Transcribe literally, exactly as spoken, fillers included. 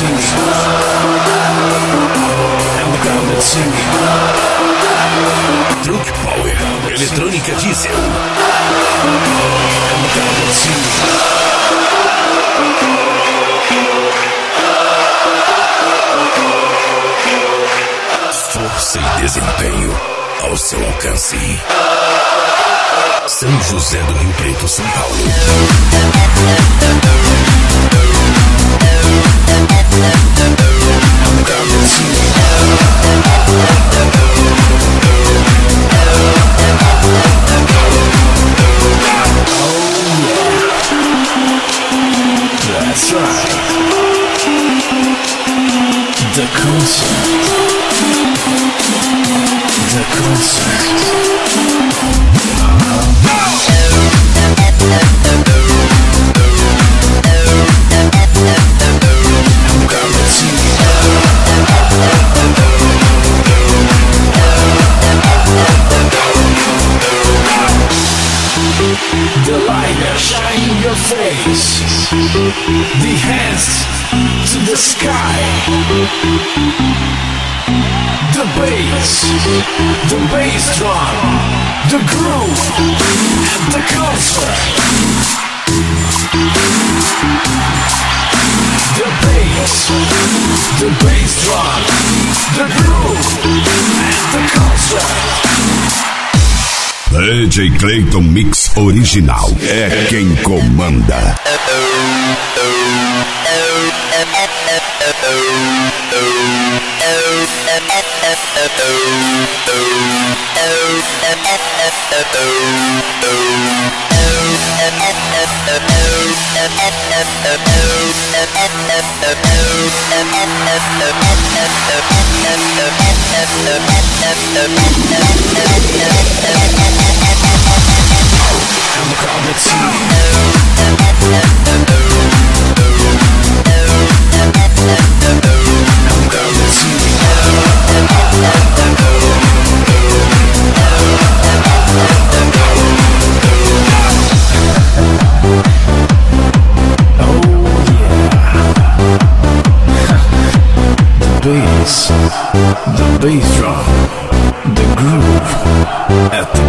Truck Power, eletrônica diesel. Força e desempenho ao seu alcance. São José do Rio Preto, São Paulo. That's right. The concert. The concert. The light shine in your face. The hands to the sky. The bass, the bass drum, the groove, and the concert. The bass, the bass drum, the groove, and the concert. D J Clayton Mix Original é quem comanda. The bass drum, the groove at the